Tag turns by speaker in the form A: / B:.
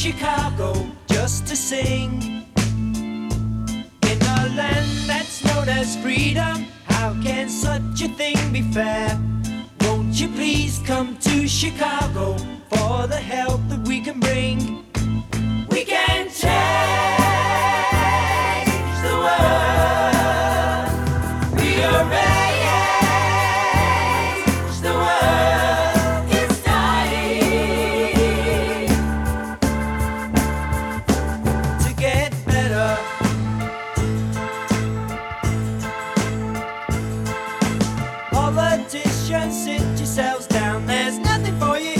A: Chicago just to sing. In a land that's known as freedom, how can such a thing be fair? Won't you please come to Chicago for the help that we can bring? We can change the world. Rearrange the world. It's dying to get better. Politicians, sit yourselves down. There's nothing for you